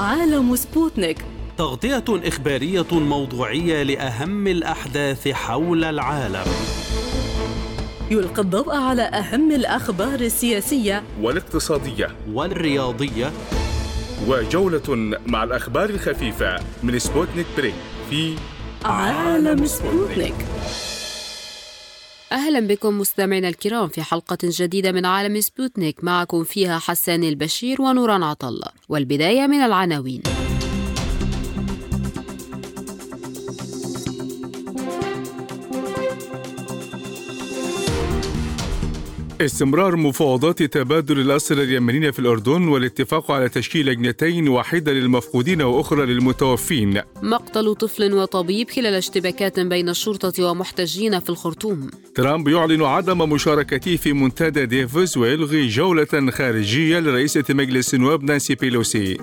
عالم سبوتنيك، تغطية إخبارية موضوعية لأهم الأحداث حول العالم. يلقي الضوء على أهم الأخبار السياسية والاقتصادية والرياضية، وجولة مع الأخبار الخفيفة من سبوتنيك بريك في عالم سبوتنيك. أهلا بكم مستمعينا الكرام في حلقة جديدة من عالم سبوتنيك، معكم فيها حسان البشير ونوران عطلة. والبداية من العناوين. استمرار مفاوضات تبادل الأسرى اليمنيين في الأردن والاتفاق على تشكيل لجنتين، واحدة للمفقودين وأخرى للمتوفين. مقتل طفل وطبيب خلال اشتباكات بين الشرطة ومحتجين في الخرطوم. ترامب يعلن عدم مشاركته في منتدى ديفوس ويلغي جولة خارجية لرئيسة مجلس النواب نانسي بيلوسي.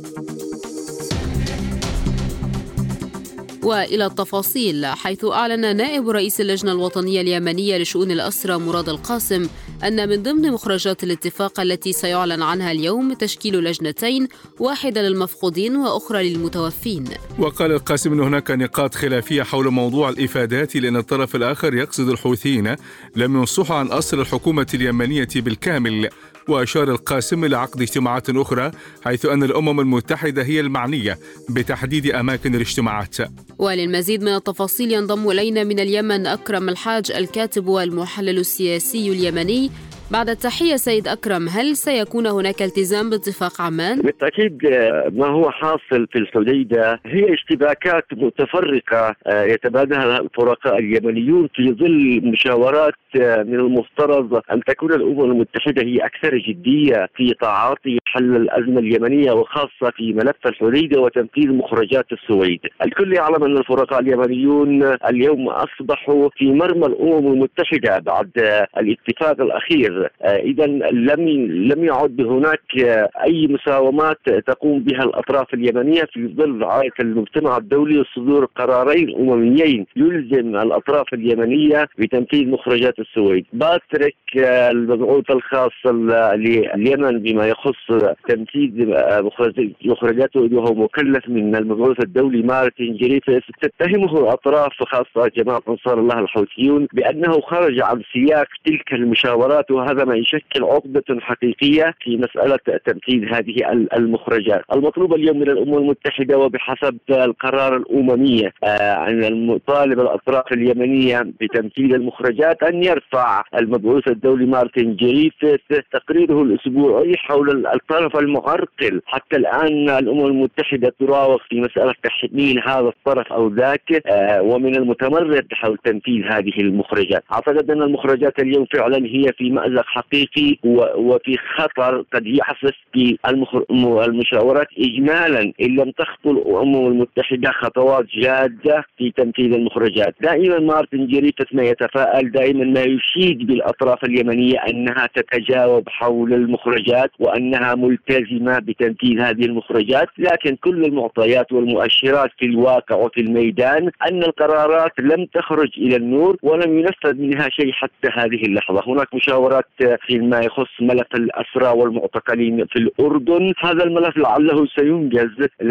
وإلى التفاصيل، حيث أعلن نائب رئيس اللجنة الوطنية اليمنية لشؤون الأسرى مراد القاسم أن من ضمن مخرجات الاتفاق التي سيعلن عنها اليوم تشكيل لجنتين، واحدة للمفقودين وأخرى للمتوفين. وقال القاسم أن هناك نقاط خلافية حول موضوع الإفادات، لأن الطرف الآخر يقصد الحوثيين لم ينصحوا عن أسر الحكومة اليمنية بالكامل. وأشار القاسم إلى عقد اجتماعات أخرى، حيث أن الأمم المتحدة هي المعنية بتحديد أماكن الاجتماعات. وللمزيد من التفاصيل ينضم إلينا من اليمن أكرم الحاج، الكاتب والمحلل السياسي اليمني. بعد التحية سيد أكرم، هل سيكون هناك التزام باتفاق عمان؟ بالتأكيد ما هو حاصل في الحديدة هي اشتباكات متفرقة يتبادلها الفرقاء اليمنيون في ظل مشاورات من المفترض أن تكون الأمم المتحدة هي أكثر جدية في تعاطي حل الأزمة اليمنية، وخاصة في ملف الحديدة وتنفيذ مخرجات السويد. الكل يعلم أن الفرقاء اليمنيون اليوم أصبحوا في مرمى الأمم المتحدة بعد الاتفاق الأخير. إذا لم يعد هناك أي مساومات تقوم بها الأطراف اليمنية في ظل رعاية المجتمع الدولي وصدور قرارين أمميين يلزم الأطراف اليمنية بتنفيذ مخرجات السويد. باتريك المبعوث الخاص لليمن بما يخص تنفيذ مخرجاته، وهو مكلف من المبعوث الدولي مارتن جريفيث، تتهمه الأطراف خاصة جماعة أنصار الله الحوثيون بأنه خرج عن سياق تلك المشاورات، وهذا ما يشكل عقدة حقيقية في مسألة تنفيذ هذه المخرجات. المطلوب اليوم من الأمم المتحدة وبحسب القرار الأممية أن المطالب الأطراف اليمنية بتنفيذ المخرجات أن يرفع المبعوث الدولي مارتن جريفيث تقريره الأسبوعي حول الطرف المعرقل. حتى الآن الأمم المتحدة تراوغ في مسألة تحميل هذا الطرف أو ذاك، ومن المتمرد حول تنفيذ هذه المخرجات. أعتقد أن المخرجات اليوم فعلا هي في مأزق حقيقي وفي خطر قد يحدث في المشاورات إجمالا إن لم تخطو الأمم المتحدة خطوات جادة في تنفيذ المخرجات. دائما مارتن جريفيث ما يتفائل، دائما ما يشيد بالأطراف اليمنية أنها تتجاوب حول المخرجات وأنها ملتزمة بتنفيذ هذه المخرجات، لكن كل المعطيات والمؤشرات في الواقع وفي الميدان أن القرارات لم تخرج إلى النور ولم ينفذ منها شيء حتى هذه اللحظة. هناك مشاورات فيما يخص ملف الأسرى والمعتقلين في الأردن. هذا الملف لعله سينجز،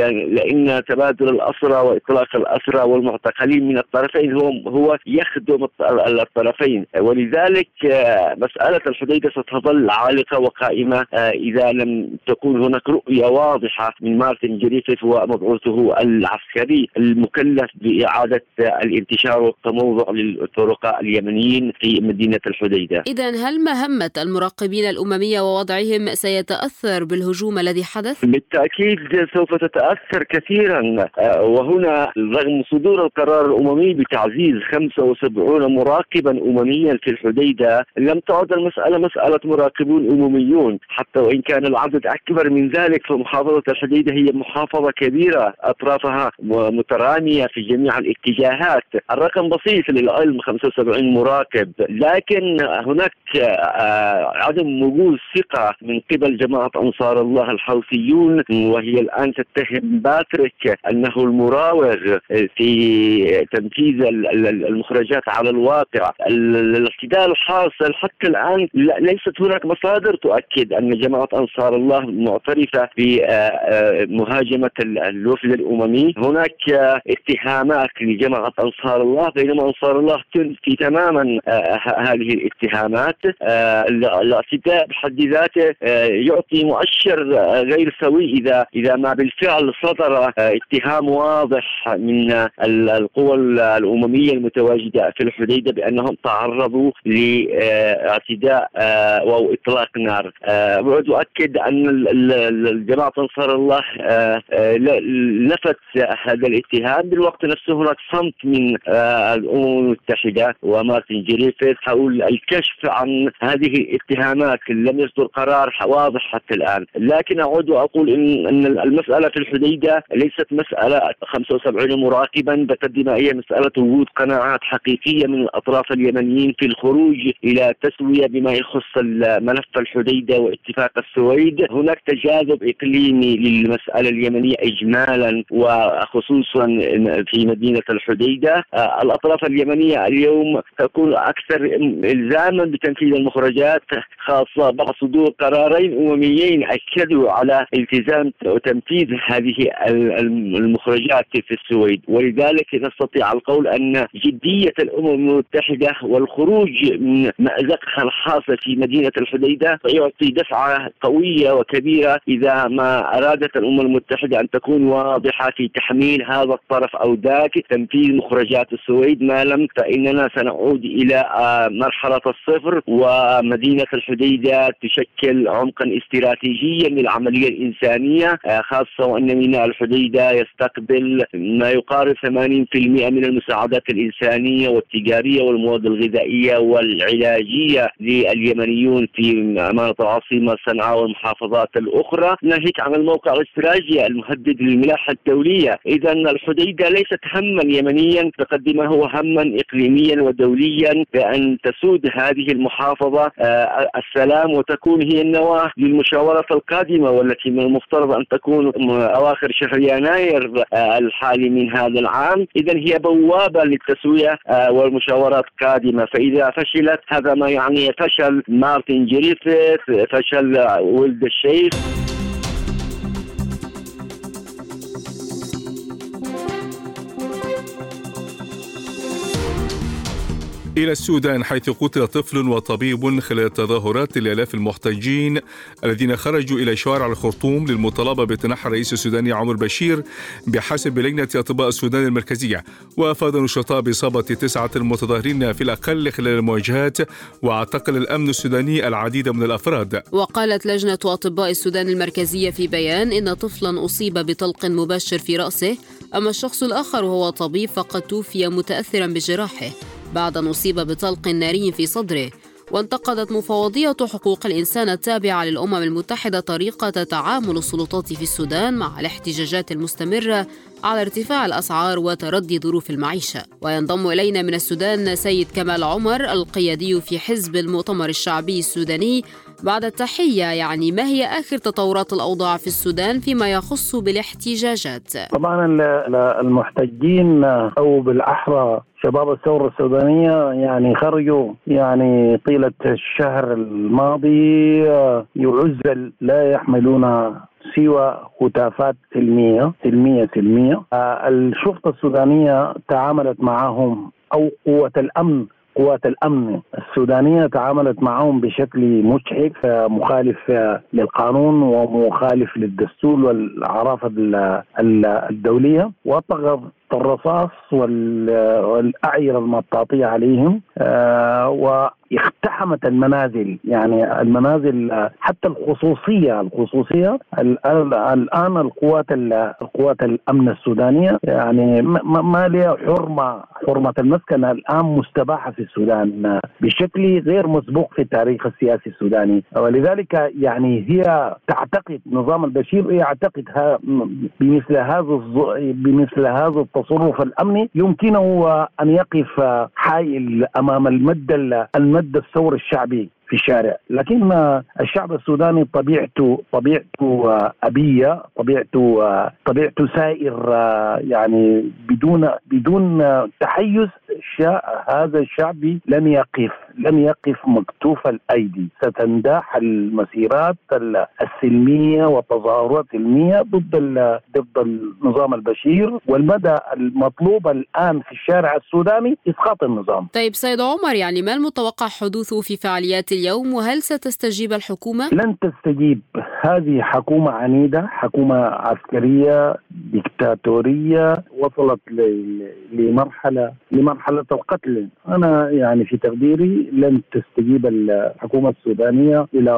لأن تبادل الأسرى وإطلاق الأسرى والمعتقلين من الطرفين هو يخدم الطرفين، ولذلك مسألة الحديدة ستظل عالقة وقائمة إذا لم تكون هناك رؤية واضحة من مارتن جريفيث ومبعوثه العسكري المكلف بإعادة الانتشار والتموضع للفرقاء اليمنيين في مدينة الحديدة. إذن هل مهمة المراقبين الأممية ووضعهم سيتأثر بالهجوم الذي حدث؟ بالتأكيد سوف تتأثر كثيرا، وهنا رغم صدور القرار الأممي بتعزيز 75 مراقبا أمميا في الحديدة، لم تعد المسألة مسألة مراقبون أمميون، حتى وإن كان العدد أكبر من ذلك. فمحافظة الحديدة هي محافظة كبيرة أطرافها مترامية في جميع الاتجاهات. الرقم بسيط للعلم 75 مراقب، لكن هناك عدم وجود ثقة من قبل جماعة أنصار الله الحوثيون، وهي الآن تتهم باتريك أنه المراوغ في تنفيذ المخرجات على الواقع. الاعتدال الحاصل حتى الآن ليست هناك مصادر تؤكد أن جماعة أنصار أنصار الله معترفة بمهاجمة الوفد الأممي. هناك اتهامات لجماعة أنصار الله، بينما أنصار الله تنفي تماما هذه الاتهامات. الاعتداء بحد ذاته يعطي مؤشر غير سوي إذا ما بالفعل صدر اتهام واضح من القوى الأممية المتواجدة في الحديدة بأنهم تعرضوا لاعتداء أو إطلاق نار. أود أؤكد أن جماعة أنصار الله نفت هذا الاتهام. بالوقت نفسه هناك صمت من الأمم المتحدة ومارتن جريفيث حول الكشف عن هذه الاتهامات. لم يصدر قرار واضح حتى الآن، لكن أعود وأقول إن المسألة في الحديدة ليست مسألة 75 مراقبا بقد ما هي مسألة وجود قناعات حقيقية من الأطراف اليمنيين في الخروج إلى تسوية بما يخص ملف الحديدة واتفاق السويد. هناك تجاذب إقليمي للمسألة اليمنية إجمالا وخصوصا في مدينة الحديدة. الأطراف اليمنية اليوم تكون أكثر إلزاما بتنفيذ المخرجات، خاصة بعد صدور قرارين أمميين أكدوا على التزام وتنفيذ هذه المخرجات في السويد. ولذلك نستطيع القول أن جدية الأمم المتحدة والخروج من مأزقها الحاصل في مدينة الحديدة يعطي دفعة قوية وكبيرة إذا ما أرادت الأمم المتحدة أن تكون واضحة في تحميل هذا الطرف أو ذاك تنفيذ مخرجات السويد. ما لم فإننا سنعود إلى مرحلة الصفر، ومدينة الحديدة تشكل عمقا استراتيجيا للعملية الإنسانية، خاصة وأن ميناء الحديدة يستقبل ما يقارب 80% من المساعدات الإنسانية والتجارية والمواد الغذائية والعلاجية لليمنيون في أمانة العاصمة صنعاء والمحافظات الأخرى، ناهيك عن الموقع الاستراتيجي المهدد للملاحة الدولية. إذا الحديدة ليست هما يمنيا بقد ما هو هما إقليميا ودوليا بأن تسود هذه المحافظة السلام وتكون هي النواة للمشاورة القادمة، والتي من المفترض أن تكون أواخر شهر يناير الحالي من هذا العام. إذا هي بوابة للتسوية والمشاورات قادمة. فإذا فشلت هذا ما يعني فشل مارتن جريفيث، فشل ولد الشيخ. إلى السودان، حيث قتل طفل وطبيب خلال تظاهرات لآلاف المحتجين الذين خرجوا إلى شوارع الخرطوم للمطالبة بتنحي الرئيس السوداني عمر بشير بحسب لجنة أطباء السودان المركزية. وأفاد النشطاء بإصابة 9 متظاهرين في الأقل خلال المواجهات، واعتقل الأمن السوداني العديد من الأفراد. وقالت لجنة أطباء السودان المركزية في بيان إن طفلا أصيب بطلق مباشر في رأسه، أما الشخص الآخر وهو طبيب فقد توفي متأثرا بجراحه بعد أن أصيب بطلق ناري في صدره. وانتقدت مفوضية حقوق الإنسان التابعة للأمم المتحدة طريقة تعامل السلطات في السودان مع الاحتجاجات المستمرة على ارتفاع الأسعار وتردي ظروف المعيشة. وينضم إلينا من السودان سيد كمال عمر القيادي في حزب المؤتمر الشعبي السوداني. بعد التحية، يعني ما هي آخر تطورات الأوضاع في السودان فيما يخص بالاحتجاجات؟ طبعا المحتجين أو بالأحرى شباب الثورة السودانية يعني خرجوا يعني طيلة الشهر الماضي يعزل لا يحملون سوى هتافات سلمية. الشرطة السودانية تعاملت معهم أو قوات الأمن السودانية تعاملت معهم بشكل مجحف، مخالف للقانون ومخالف للدستور والعرافة الدولية، وأطلقت الرصاص والأعيرة المطاطية عليهم، واقتحمت المنازل، يعني المنازل حتى الخصوصية الآن القوات الأمن السودانية يعني ما لها حرمة المسكن الآن مستباحة في السودان بشكل غير مسبوق في التاريخ السياسي السوداني. ولذلك يعني هي تعتقد نظام البشير يعتقد بمثل هذا التصرف الأمني يمكنه أن يقف حائل أمام المد الثوري الشعبي في الشارع. لكن الشعب السوداني طبيعته أبية، طبيعته سائر، يعني بدون تحيز. هذا الشعب لن يقف مكتوف الأيدي. ستنداح المسيرات السلمية والتظاهرات السلمية ضد النظام البشير، والمدى المطلوب الآن في الشارع السوداني إسقاط النظام. طيب سيد عمر، يعني ما المتوقع حدوثه في فعاليات اليوم، وهل ستستجيب الحكومة؟ لن تستجيب. هذه حكومة عنيدة، حكومة عسكرية ديكتاتورية، وصلت لمرحلة القتل. أنا يعني في تقديري لن تستجيب الحكومة السودانية إلى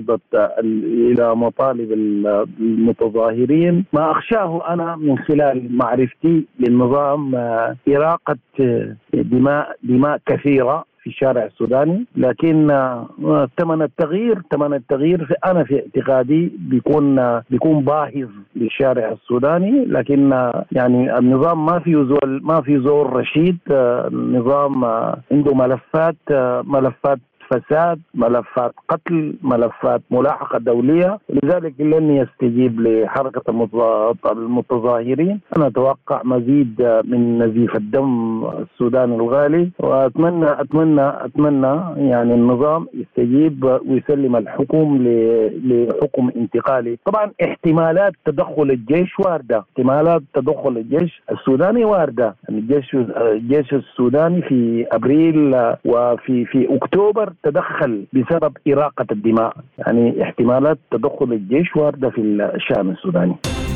مطالب المتظاهرين. ما أخشاه أنا من خلال معرفتي للنظام إراقة دماء كثيرة في الشارع السوداني، لكن ثمن التغيير أنا في اعتقادي بيكون باهظ للشارع السوداني. لكن يعني النظام ما في زور رشيد. النظام عنده ملفات فساد، ملفات قتل، ملفات ملاحقة دولية، لذلك لن يستجيب لحركة المتظاهرين. أنا أتوقع مزيد من نزيف الدم السوداني الغالي، وأتمنى يعني النظام يستجيب ويسلم الحكم لحكم انتقالي. طبعا احتمالات تدخل الجيش واردة، احتمالات تدخل الجيش السوداني واردة. الجيش السوداني في أبريل وفي أكتوبر تدخل بسبب إراقة الدماء، يعني احتمالات تدخل الجيش واردة في الشأن السوداني.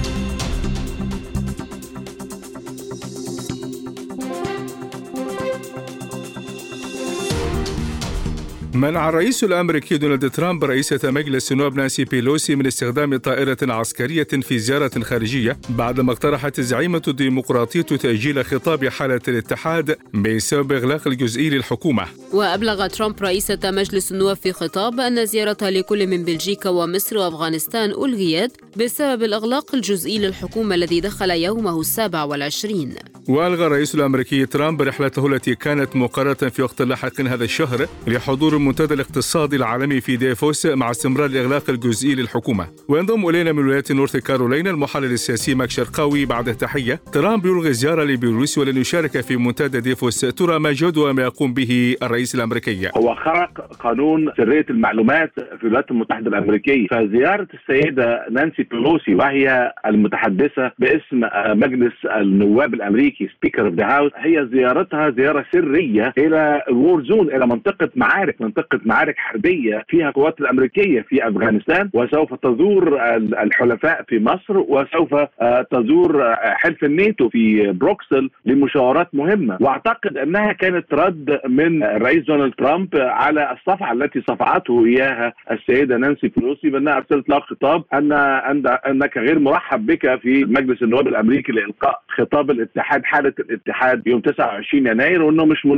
منع الرئيس الأمريكي دونالد ترامب رئيسة مجلس النواب نانسي بيلوسي من استخدام طائرة عسكرية في زيارة خارجية بعدما اقترحت الزعيمة الديمقراطية تأجيل خطاب حالة الاتحاد بسبب إغلاق الجزئي للحكومة. وأبلغ ترامب رئيسة مجلس النواب في خطاب أن زيارة لكل من بلجيكا ومصر وأفغانستان ألغيت بسبب الإغلاق الجزئي للحكومة الذي دخل يومه 27. وألغى الرئيس الأمريكي ترامب رحلته التي كانت مقررة في وقت لاحق هذا الشهر لحضور المنتدى الاقتصادي العالمي في ديفوس مع استمرار الإغلاق الجزئي للحكومة. وينضم إلينا من ولاية نورث كارولاينا المحلل السياسي ماك شرقاوي. بعد التحية، ترامب يلغي الزيارة لبيلاروسيا ولن يشارك في منتدى ديفوس. ترى ما جدوى ما يقوم به الرئيس الأمريكي؟ هو خرق قانون سرية المعلومات في الولايات المتحدة الأمريكية، فزيارة السيدة نانسي بيلوسي وهي المتحدثة باسم مجلس النواب الأمريكي سبيكر اوف ذا هاوس، هي زيارتها زيارة سرية إلى وور زون، إلى منطقة معارك حربية فيها القوات الأمريكية في أفغانستان، وسوف تزور الحلفاء في مصر، وسوف تزور حلف الناتو في بروكسل لمشاورات مهمة. واعتقد أنها كانت رد من الرئيس دونالد ترامب على الصفعة التي صفعته إياها السيدة نانسي بيلوسي، بأنها أرسلت لها خطاب أنك غير مرحب بك في مجلس النواب الأمريكي لإلقاء خطاب الاتحاد، حالة الاتحاد يوم 29 يناير، وأنه مش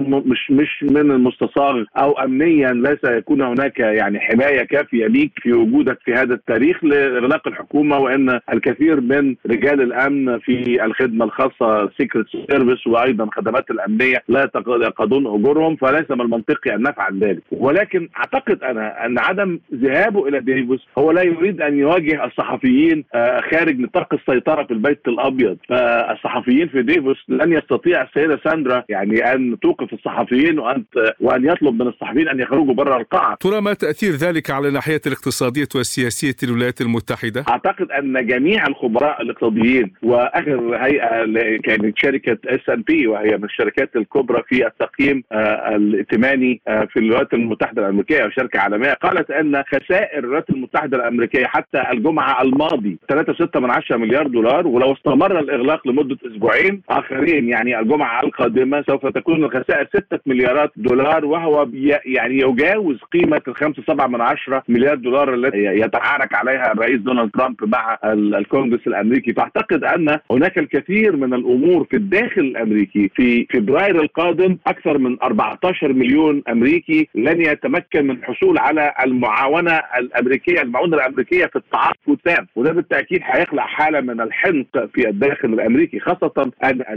من المستصاغ أو أمنيا لا سيكون هناك يعني حماية كافية ليك في وجودك في هذا التاريخ لإغلاق الحكومة، وأن الكثير من رجال الأمن في الخدمة الخاصة سيكريت سيرفيس وأيضا خدمات الأمنية لا يقضون أجورهم، فليس من المنطقي أن نفعل ذلك. ولكن أعتقد أنا أن عدم ذهابه إلى ديفوس هو لا يريد أن يواجه الصحفيين خارج نطاق السيطرة في البيت الأبيض، فالصحفيين في ديفوس لن يستطيع السيدة ساندرا يعني أن توقف الصحفيين وأن يطلب من الصحفيين أن يخرجوا برا القاعة. ترى ما تأثير ذلك على الناحية الاقتصادية والسياسية للولايات المتحدة؟ أعتقد أن جميع الخبراء الاقتصاديين، وآخر هيئة كانت شركة S&P وهي من الشركات الكبرى في التقييم الائتماني في الولايات المتحدة الأمريكية وشركة عالمية، قالت أن خسائر الولايات المتحدة الأمريكية حتى الجمعة الماضي 3.6 مليار دولار، ولو استمر الإغلاق لمدة أسبوعين آخرين يعني الجمعة القادمة سوف تكون الخسائر 6 مليارات دولار، وهو يعني يجاوز قيمة 5.7 مليار دولار التي يتعارك عليها الرئيس دونالد ترامب مع الكونغرس الأمريكي. فأعتقد أن هناك الكثير من الأمور في الداخل الأمريكي. في فبراير القادم أكثر من 14 مليون أمريكي لن يتمكن من الحصول على المعونة الأمريكية في التعاطف التام، وده بالتأكيد هيخلق حالة من الحنق في الداخل الأمريكي، خاصة أن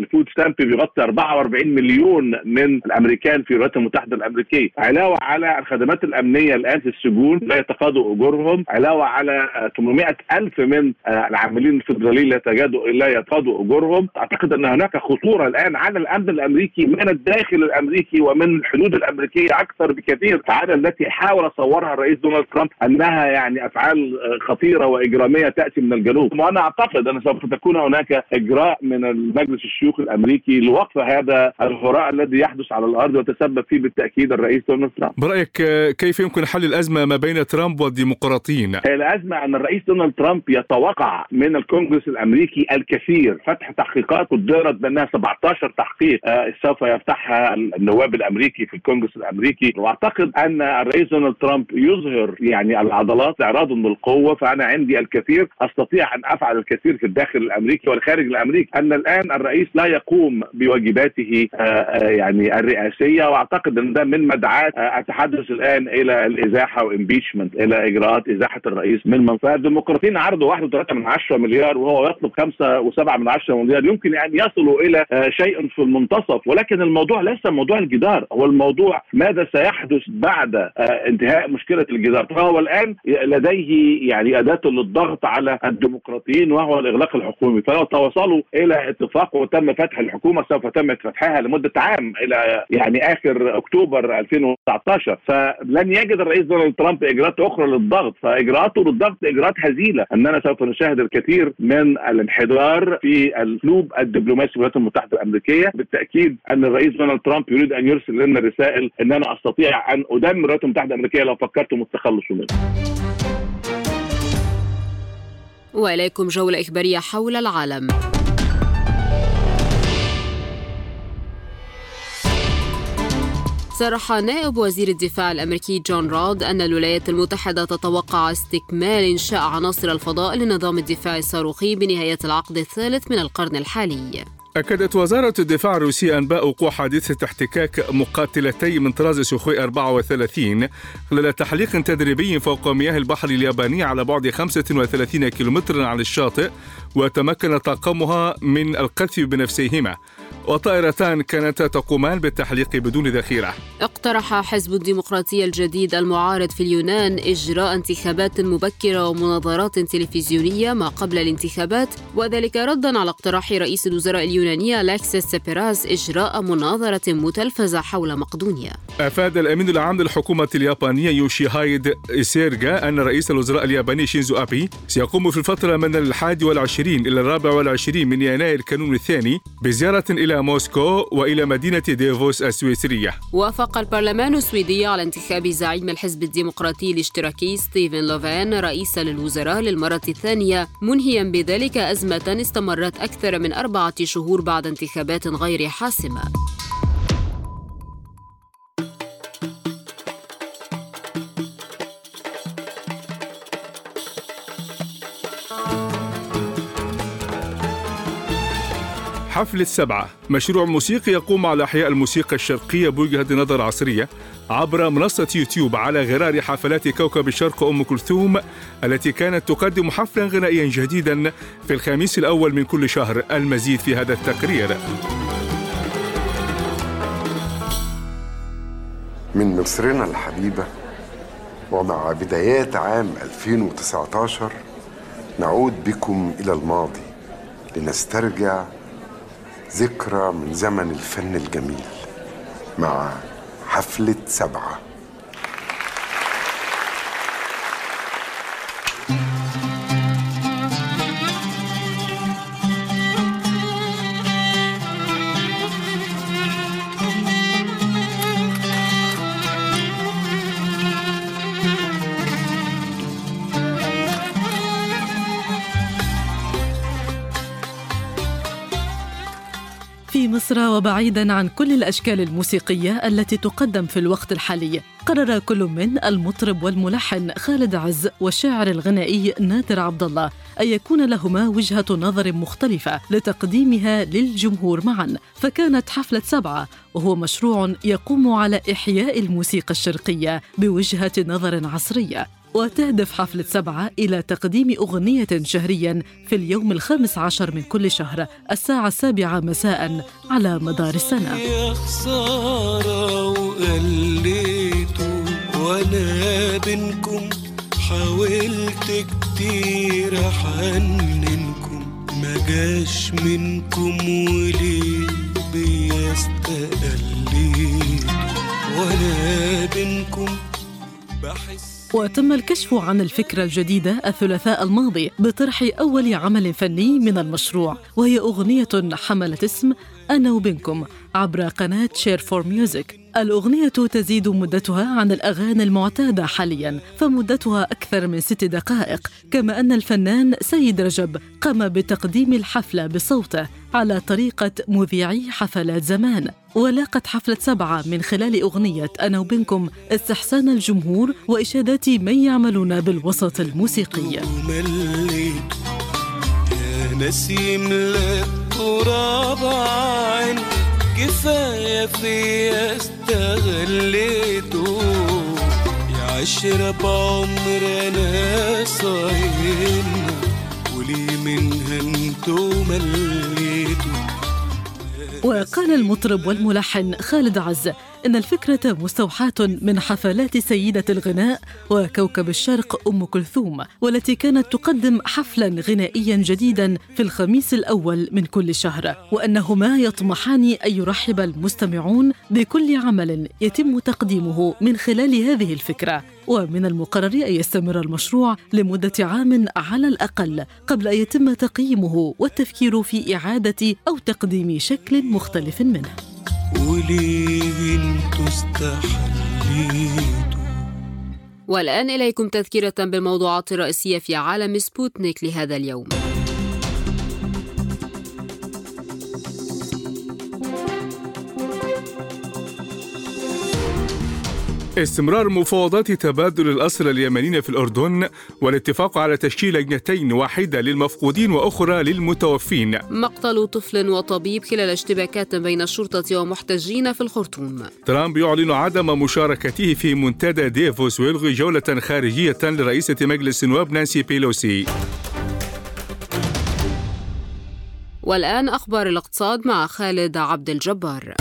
الفود ستامب بيغطي 44 مليون من الامريكان في الولايات المتحده الامريكيه، علاوه على الخدمات الامنيه الان في السجون لا يتقاضوا اجورهم، علاوه على 800 الف من العاملين الفدراليين لا يتقاضوا اجورهم. اعتقد ان هناك خطوره الان على الامن الامريكي من الداخل الامريكي ومن الحدود الامريكيه اكثر بكثير على التي حاول صورها الرئيس دونالد ترامب انها يعني افعال خطيره واجراميه تاتي من الجنوب. وانا اعتقد ان سوف تكون هناك اجراء من المجلس الشيوخ الامريكي لوقف هذا الهراء الذي يحدث على الارض وتسبب فيه بالتاكيد الرئيس دونالد ترامب. برايك كيف يمكن حل الازمه ما بين ترامب والديمقراطيين؟ الازمه ان الرئيس دونالد ترامب يتوقع من الكونغرس الامريكي الكثير، فتح تحقيقات قدرت بانها 17 تحقيق سوف يفتحها النواب الامريكي في الكونغرس الامريكي، واعتقد ان الرئيس دونالد ترامب يظهر يعني العضلات اعراض بالقوه. فانا عندي الكثير، استطيع ان افعل الكثير في الداخل الامريكي والخارج الامريكي. ان الان الرئيس لا يقوم بواجباته يعني الرئاسيه، واعتقد ان ده من مدعاة اتحدث الان الى الازاحه وامبيشمنت، الى اجراءات ازاحه الرئيس من منصبه. الديمقراطيين عرضوا 1.3 مليار وهو يطلب 5.7 مليار، يمكن ان يصلوا الى شيء في المنتصف. ولكن الموضوع ليس موضوع الجدار، هو الموضوع ماذا سيحدث بعد انتهاء مشكله الجدار. فهو الان لديه يعني اداه للضغط على الديمقراطيين وهو الاغلاق الحكومي. فلو توصلوا الى اتفاق وتم فتح الحكومه سوف تم فتحها لمده عام الى يعني اخر اكتوبر 2019، فلن يجد الرئيس دونالد ترامب اجراءات اخرى للضغط. فاجراءاته للضغط اجراءات هزيله، اننا سوف نشاهد الكثير من الانحدار في الاسلوب الدبلوماسي في الولايات المتحده الامريكيه. بالتاكيد ان الرئيس دونالد ترامب يريد ان يرسل لنا رسائل ان انا استطيع ان ادمر الولايات المتحده الامريكيه لو فكرتم التخلص منه. وإليكم جولة إخبارية حول العالم. صرح نائب وزير الدفاع الأمريكي جون رود أن الولايات المتحدة تتوقع استكمال إنشاء عناصر الفضاء لنظام الدفاع الصاروخي بنهاية العقد الثالث من القرن الحالي. أكدت وزارة الدفاع الروسية أنباء وقوع حادثة احتكاك مقاتلتي من طراز سوخوي 34 خلال تحليق تدريبي فوق مياه البحر الياباني على بعد 35 كيلومترا عن الشاطئ، وتمكن طاقمها من القذف بنفسيهما، وطائرتان كانتا تقومان بالتحليق بدون ذخيرة. اقترح حزب الديمقراطية الجديد المعارض في اليونان إجراء انتخابات مبكرة ومناظرات تلفزيونية ما قبل الانتخابات، وذلك ردا على اقتراح رئيس الوزراء اليوناني أليكسيس سيبراس إجراء مناظرة متلفزة حول مقدونيا. أفاد الأمين العام للحكومة اليابانية يوشيهايد سيرغا أن رئيس الوزراء الياباني شينزو أبي سيقوم في الفترة من 21 إلى 24 من يناير كانون الثاني بزيارة إلى موسكو وإلى مدينة ديفوس السويسرية. وافق البرلمان السويدي على انتخاب زعيم الحزب الديمقراطي الاشتراكي ستيفن لوفان رئيسا للوزراء للمرة الثانية، منهيا بذلك أزمة استمرت أكثر من 4 شهور بعد انتخابات غير حاسمة. حفل السبعة مشروع موسيقي يقوم على إحياء الموسيقى الشرقية بوجهة نظر عصرية عبر منصة يوتيوب على غرار حفلات كوكب الشرق أم كلثوم التي كانت تقدم حفلا غنائيا جديدا في الخميس الأول من كل شهر. المزيد في هذا التقرير. من مصرنا الحبيبة ومع بدايات عام 2019 نعود بكم إلى الماضي لنسترجع ذكرى من زمن الفن الجميل مع حفلة 7. في مصر وبعيداً عن كل الأشكال الموسيقية التي تقدم في الوقت الحالي، قرر كل من المطرب والملحن خالد عز والشاعر الغنائي نادر عبد الله أن يكون لهما وجهة نظر مختلفة لتقديمها للجمهور معاً، فكانت حفلة 7 وهو مشروع يقوم على إحياء الموسيقى الشرقية بوجهة نظر عصرية. وتهدف حفلة 7 إلى تقديم أغنية شهرياً في اليوم 15 من كل شهر الساعة 7 مساء على مدار السنة. يا خسارة وقليتوا وأنا بينكم حاولت كتير أحننكم ما جاش منكم وليه بيستقليت وأنا بينكم بحس. وتم الكشف عن الفكرة الجديدة الثلاثاء الماضي بطرح أول عمل فني من المشروع، وهي أغنية حملت اسم أنا وبينكم عبر قناة شير فور ميوزك. الأغنية تزيد مدتها عن الأغاني المعتادة حالياً، فمدتها أكثر من 6 دقائق، كما أن الفنان سيد رجب قام بتقديم الحفلة بصوته على طريقة مذيعي حفلات زمان. ولاقت حفلة 7 من خلال أغنية أنا وبينكم استحسان الجمهور وإشادات من يعملون بالوسط الموسيقي. يا نسيم لا تراب عين كفاية فيا استغليته يا عشرة بعمر أنا صاين ولي منها انتو مليتو. وقال المطرب والملحن خالد عز إن الفكرة مستوحاة من حفلات سيدة الغناء وكوكب الشرق أم كلثوم، والتي كانت تقدم حفلاً غنائياً جديداً في الخميس الأول من كل شهر، وأنهما يطمحان أن يرحب المستمعون بكل عمل يتم تقديمه من خلال هذه الفكرة. ومن المقرر أن يستمر المشروع لمدة عام على الأقل قبل أن يتم تقييمه والتفكير في إعادة أو تقديم شكل مختلف منه. وليه انتو استحليتوا. والآن إليكم تذكرة بالموضوعات الرئيسية في عالم سبوتنيك لهذا اليوم. استمرار مفاوضات تبادل الأسرى اليمنيين في الأردن والاتفاق على تشكيل لجنتين، واحدة للمفقودين وأخرى للمتوفين. مقتل طفل وطبيب خلال اشتباكات بين الشرطة ومحتجين في الخرطوم. ترامب يعلن عدم مشاركته في منتدى ديفوس ويلغي جولة خارجية لرئيسة مجلس النواب نانسي بيلوسي. والآن أخبار الاقتصاد مع خالد عبد الجبار.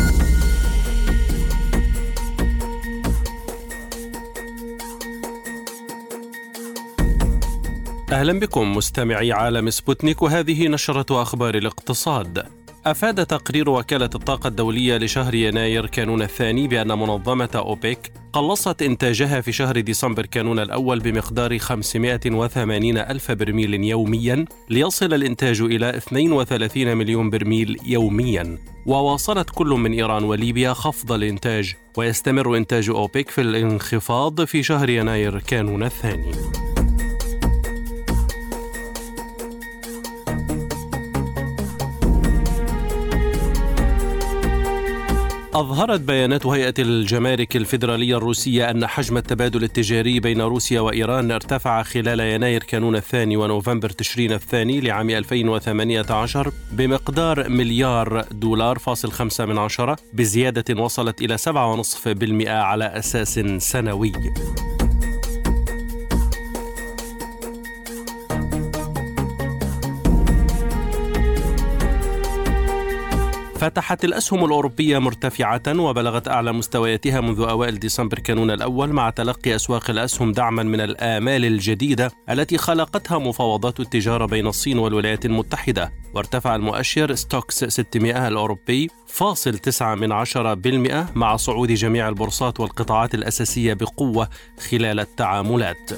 أهلا بكم مستمعي عالم سبوتنيك، وهذه نشرة أخبار الاقتصاد. أفاد تقرير وكالة الطاقة الدولية لشهر يناير كانون الثاني بأن منظمة أوبك قلصت إنتاجها في شهر ديسمبر كانون الأول بمقدار 580 ألف برميل يوميا، ليصل الإنتاج إلى 32 مليون برميل يوميا. وواصلت كل من إيران وليبيا خفض الإنتاج، ويستمر إنتاج أوبك في الانخفاض في شهر يناير كانون الثاني. أظهرت بيانات هيئة الجمارك الفيدرالية الروسية أن حجم التبادل التجاري بين روسيا وإيران ارتفع خلال يناير كانون الثاني ونوفمبر تشرين الثاني لعام 2018 بمقدار $1,500,000,000 بزيادة وصلت إلى 7.5% على أساس سنوي. فتحت الأسهم الأوروبية مرتفعة وبلغت أعلى مستوياتها منذ أوائل ديسمبر كانون الأول، مع تلقي أسواق الأسهم دعما من الآمال الجديدة التي خلقتها مفاوضات التجارة بين الصين والولايات المتحدة. وارتفع المؤشر ستوكس 600 الأوروبي 0.9% مع صعود جميع البورصات والقطاعات الأساسية بقوة خلال التعاملات.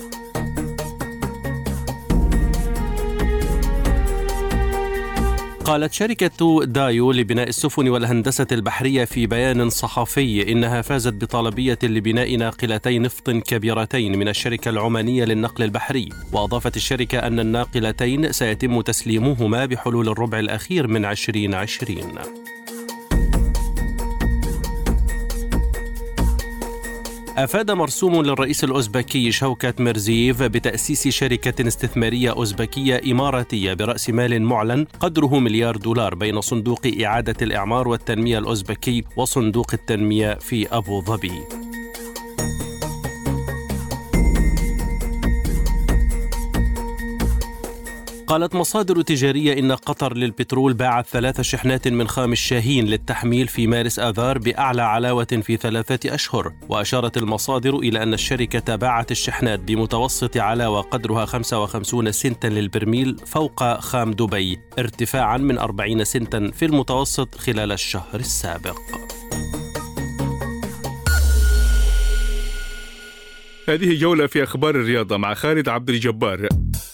قالت شركة دايو لبناء السفن والهندسة البحرية في بيان صحفي إنها فازت بطلبية لبناء ناقلتي نفط كبيرتين من الشركة العمانية للنقل البحري. وأضافت الشركة أن الناقلتين سيتم تسليمهما بحلول الربع الأخير من 2020. أفاد مرسوم للرئيس الأوزبكي شوكات ميرزييف بتأسيس شركة استثمارية أوزبكية إماراتية برأس مال معلن قدره $1,000,000,000 بين صندوق إعادة الإعمار والتنمية الأوزبكي وصندوق التنمية في أبو ظبي. قالت مصادر تجارية إن قطر للبترول باعت 3 شحنات من خام الشاهين للتحميل في مارس آذار بأعلى علاوة في 3 أشهر. وأشارت المصادر إلى أن الشركة باعت الشحنات بمتوسط علاوة قدرها 55 سنتا للبرميل فوق خام دبي، ارتفاعا من 40 سنتا في المتوسط خلال الشهر السابق. هذه جولة في أخبار الرياضة مع خالد عبد الجبار.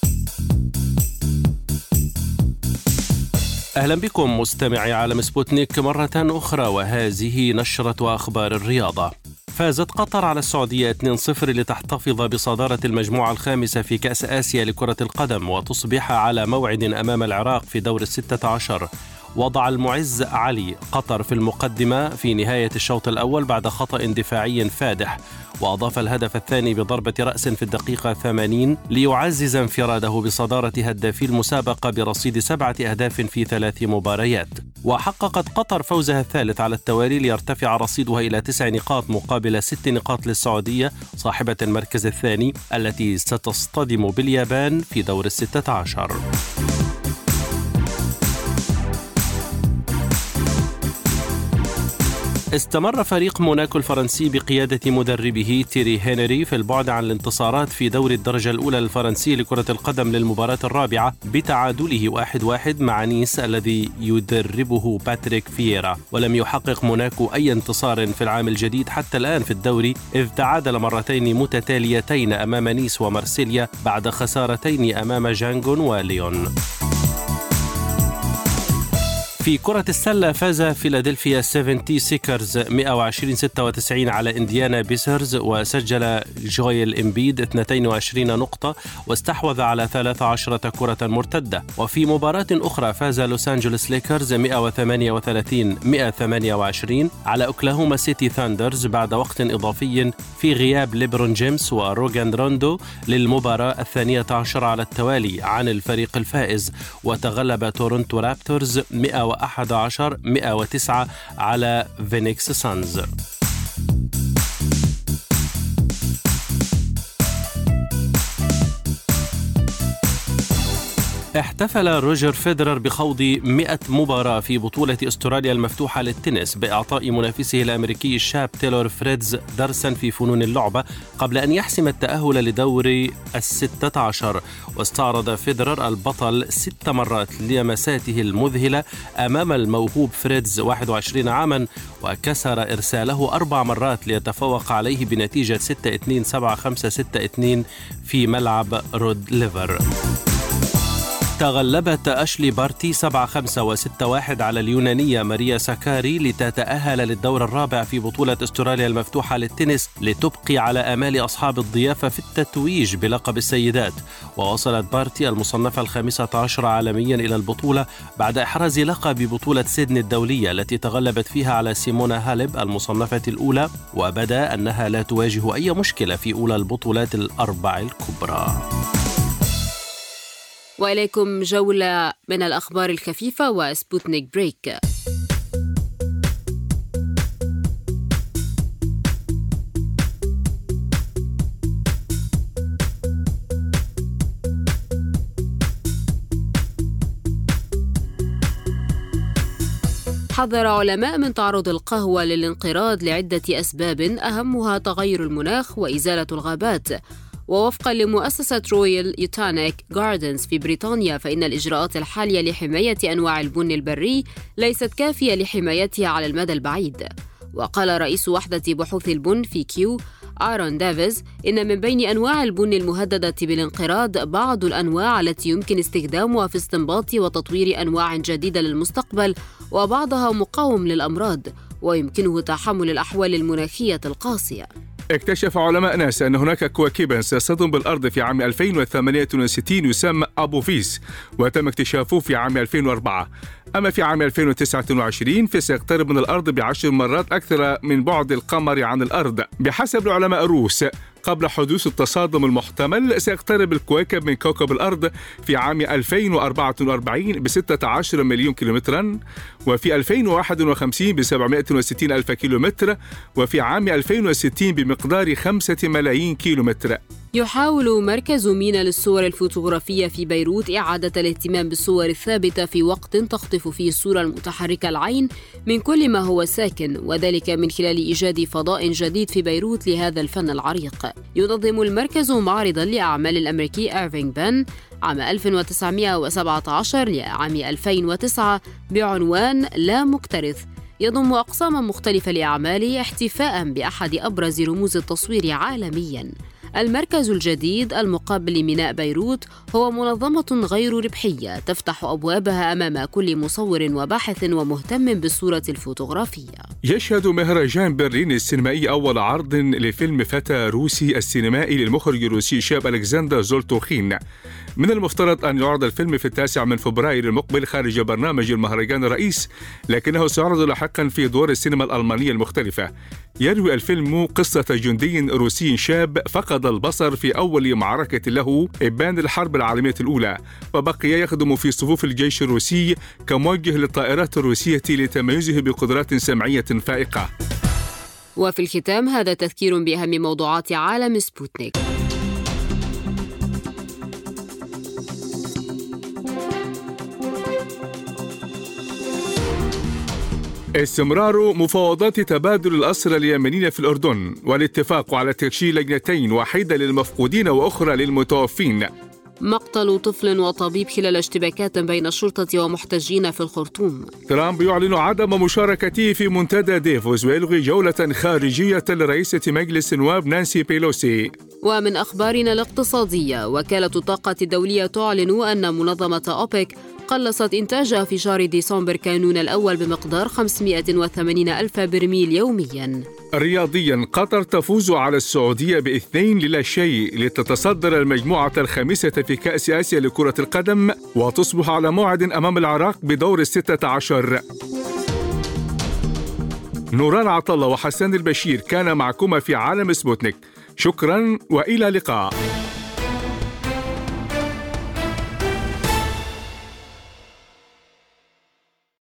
أهلا بكم مستمعي عالم سبوتنيك مرة أخرى، وهذه نشرة أخبار الرياضة. فازت قطر على السعودية 2-0 لتحتفظ بصدارة المجموعة الخامسة في كأس آسيا لكرة القدم وتصبح على موعد أمام العراق في دور 16. وضع المعز علي قطر في المقدمة في نهاية الشوط الأول بعد خطأ دفاعي فادح، وأضاف الهدف الثاني بضربة رأس في الدقيقة 80 ليعزز انفراده بصدارة هدافي المسابقة برصيد 7 أهداف في 3 مباريات. وحققت قطر فوزها الثالث على التوالي ليرتفع رصيدها إلى 9 نقاط مقابل 6 نقاط للسعودية صاحبة المركز الثاني التي ستصطدم باليابان في دور 16. استمر فريق موناكو الفرنسي بقيادة مدربه تيري هنري في البعد عن الانتصارات في دور الدرجة الأولى الفرنسي لكرة القدم للمباراة الرابعة بتعادله 1-1 مع نيس الذي يدربه باتريك فييرا. ولم يحقق موناكو أي انتصار في العام الجديد حتى الآن في الدوري، إذ تعادل مرتين متتاليتين أمام نيس ومارسيليا بعد خسارتين أمام جانغون وليون. في كرة السلة فاز فيلادلفيا 76رز 120-96 على إنديانا بيسرز، وسجل جويل إمبيد 22 نقطة واستحوذ على 13 كرة مرتدة. وفي مباراة أخرى فاز لوس أنجلوس ليكرز 138-128 على أوكلاهوما سيتي ثاندرز بعد وقت إضافي في غياب ليبرون جيمس وروغان روندو للمباراة 12 على التوالي عن الفريق الفائز. وتغلب تورونتو رابتورز 111-109 على فينيكس سانز. احتفل روجر فيدرر بخوض 100 مباراة في بطولة أستراليا المفتوحة للتنس بإعطاء منافسه الأمريكي الشاب تايلور فريدز درسا في فنون اللعبة قبل أن يحسم التأهل لدور 16. واستعرض فيدرر البطل 6 مرات لمساته المذهلة أمام الموهوب فريدز 21 عاما، وكسر إرساله 4 مرات ليتفوق عليه بنتيجة 6-2 7-5 6-2 في ملعب رود ليفر. تغلبت أشلي بارتي 7-5 و6-1 على اليونانية ماريا ساكاري لتتأهل للدور الرابع في بطولة أستراليا المفتوحة للتنس لتبقي على آمال أصحاب الضيافة في التتويج بلقب السيدات. ووصلت بارتي المصنفة 15 عالميا إلى البطولة بعد إحراز لقب بطولة سيدني الدولية التي تغلبت فيها على سيمونا هاليب المصنفة الأولى، وبدا أنها لا تواجه أي مشكلة في أولى البطولات الأربع الكبرى. وإليكم جولة من الأخبار الخفيفة وسبوتنيك بريك. حذر علماء من تعرض القهوة للانقراض لعدة أسباب أهمها تغير المناخ وإزالة الغابات. ووفقا لمؤسسة رويال يوتانيك جاردنز في بريطانيا، فإن الإجراءات الحالية لحماية أنواع البن البري ليست كافية لحمايتها على المدى البعيد. وقال رئيس وحدة بحوث البن في كيو آرون دافيز إن من بين أنواع البن المهددة بالانقراض بعض الأنواع التي يمكن استخدامها في استنباط وتطوير أنواع جديدة للمستقبل، وبعضها مقاوم للأمراض ويمكنه تحمل الأحوال المناخية القاسية. اكتشف علماء ناسا أن هناك كوكبا سيصطدم بالأرض في عام 2068 يسمى أبوفيس، وتم اكتشافه في عام 2004. أما في عام 2029 فسيقترب من الأرض ب10 مرات أكثر من بعد القمر عن الأرض. بحسب العلماء الروس، قبل حدوث التصادم المحتمل سيقترب الكوكب من كوكب الأرض في عام 2044 ب16 مليون كيلومترا، وفي 2051 ب760 ألف كيلومتر، وفي عام 2060 بمقدار 5 ملايين كيلومتر. يحاول مركز مينا للصور الفوتوغرافية في بيروت إعادة الاهتمام بالصور الثابتة في وقت تخطف فيه الصورة المتحركة العين من كل ما هو ساكن، وذلك من خلال إيجاد فضاء جديد في بيروت لهذا الفن العريق. ينظم المركز معرضاً لأعمال الأمريكي إيرفينغ بن عام 1917 لعام 2009 بعنوان لا مكترث، يضم أقساما مختلفة لأعماله احتفاء بأحد أبرز رموز التصوير عالمياً. المركز الجديد المقابل لميناء بيروت هو منظمة غير ربحية تفتح أبوابها أمام كل مصور وباحث ومهتم بالصورة الفوتوغرافية. يشهد مهرجان برلين السينمائي أول عرض لفيلم فتى روسي السينمائي للمخرج الروسي الشاب ألكسندر زولتوخين. من المفترض أن يعرض الفيلم في 9 فبراير المقبل خارج برنامج المهرجان الرئيس، لكنه سيعرض لاحقا في دور السينما الألمانية المختلفة. يروي الفيلم قصة جندي روسي شاب فقد البصر في أول معركة له إبان الحرب العالمية الأولى، وبقي يخدم في صفوف الجيش الروسي كموجه للطائرات الروسية لتميزه بقدرات سمعية فائقة. وفي الختام هذا تذكير بأهم موضوعات عالم سبوتنيك. استمرار مفاوضات تبادل الأسرى اليمنيين في الأردن والاتفاق على تشكيل لجنتين، واحدة للمفقودين وأخرى للمتوفين. مقتل طفل وطبيب خلال اشتباكات بين الشرطة ومحتجين في الخرطوم. ترامب يعلن عدم مشاركته في منتدى ديفوس ويلغي جولة خارجية لرئيسة مجلس النواب نانسي بيلوسي. ومن أخبارنا الاقتصادية، وكالة الطاقة الدولية تعلن أن منظمة أوبك قلصت إنتاجها في شهر ديسمبر كانون الأول بمقدار 580 ألف برميل يومياً. رياضياً، قطر تفوز على السعودية ب2-0 لتتصدر المجموعة الخامسة في كأس آسيا لكرة القدم وتصبح على موعد أمام العراق بدور 16. نوران عطلة وحسان البشير كان معكما في عالم سبوتنيك. شكراً وإلى اللقاء.